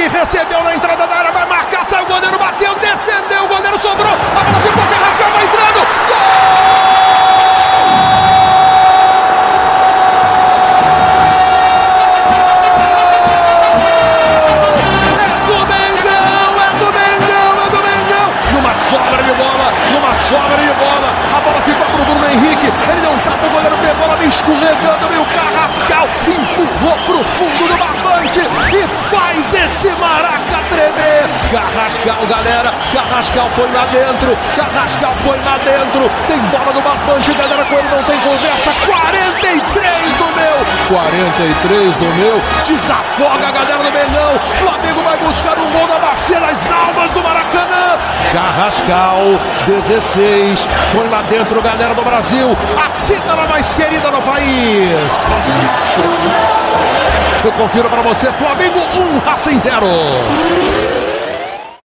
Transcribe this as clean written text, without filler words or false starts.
Henrique recebeu na entrada da área, vai marcar, saiu o goleiro, bateu, defendeu, o goleiro sobrou, a bola ficou, Carrascal vai entrando, gol! Sobra de bola, a bola ficou pro Bruno Henrique, ele não tapa, o goleiro pegou, ela vem escorregando, e o Carrascal empurrou pro fundo do barbante e faz esse Maraca tremer. Carrascal, galera, Carrascal põe lá dentro, Carrascal põe lá dentro, tem bola no barbante, galera, com ele não tem conversa, 43 do meu, 43 do meu, desafoga a galera do Mengão, Flamengo vai buscar um gol na bacia das almas do Maracanã, Carrascal, 16, põe lá dentro, galera do Brasil, a cítara mais querida do país. Eu confiro para você, Flamengo 1, Racing 0.